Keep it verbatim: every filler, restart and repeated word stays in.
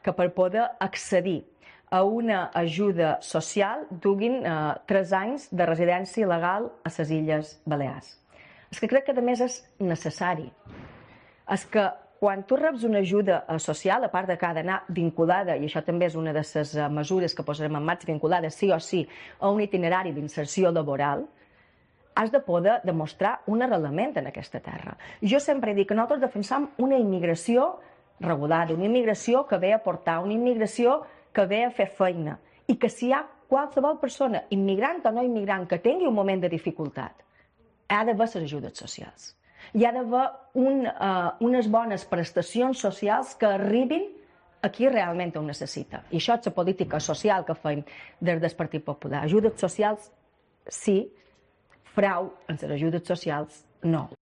que per poder accedir a una ajuda social duguin eh, tres anys de residència legal a les Illes Balears. És que crec que a més és necessari. És que quan tu reps una ajuda social, a part de que ha d'anar vinculada, i això també és una de les mesures que posarem en marxa, vinculada sí o sí a un itinerari d'inserció laboral, has de poder demostrar un arrelament en aquesta terra. Jo sempre dic que nosaltres defensam una immigració regulada, una immigració que ve a portar, una immigració que ve a fer feina, i que si hi ha qualsevol persona, immigrant o no immigrant, que tingui un moment de dificultat, ha d'haver les ajudes socials. Hi ha d'haver un, uh, unes bones prestacions socials que arribin a qui realment ho necessita. I això és la política social que fem des del Partit Popular. Ajudes socials, sí. Frau en les ajudes socials, no.